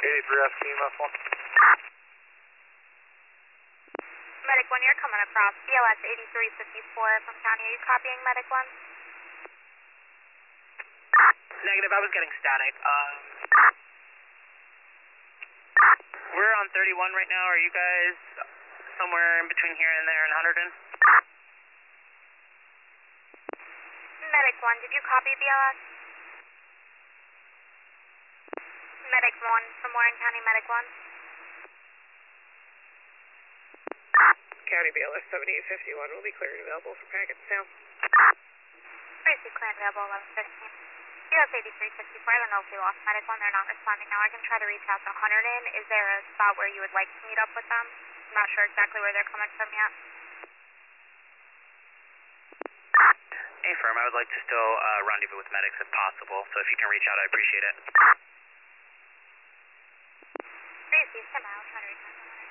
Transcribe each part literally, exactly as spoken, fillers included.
eighty-three S P M S one. Medic one, you're coming across B L S eighty-three fifty-four from county. Are you copying Medic one? Negative, I was getting static. Um, we're on thirty-one right now. Are you guys somewhere in between here and there in Hunterdon? Medic one, did you copy B L S? Medic one from Warren County, Medic one. County B L S seventy-eight fifty-one will be clear and available for packets now. Briefly clear and available eleven fifteen. B L S eighty-three fifty-four, I don't know if we lost Medic one, they're not responding now. I can try to reach out to Hunterdon. Is there a spot where you would like to meet up with them? I'm not sure exactly where they're coming from yet. Hey, firm, I would like to still uh, rendezvous with medics if possible, so if you can reach out, I appreciate it. Briefly, stand by, I'll try to reach out to Hunterdon.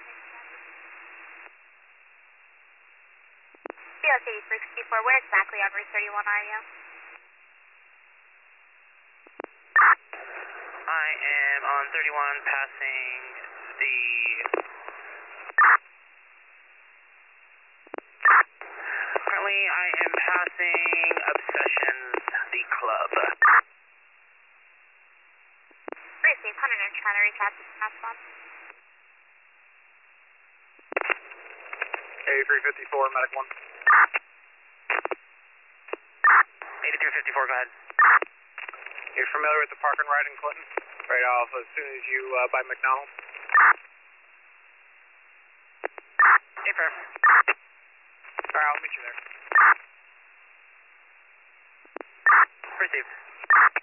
B L S eighty-three fifty-four, where exactly on Route thirty-one are you? I am on thirty-one passing the... Currently, I am passing Obsessions, the club. Briefly, Hunterdon trying to reach out to the last one. eighty-three fifty-four, Medic one. eighty-three fifty-four, go ahead. You're familiar with the park and ride in Clinton? Right off as soon as you uh, buy McDonald's? Hey, firm. Alright, I'll meet you there. Received.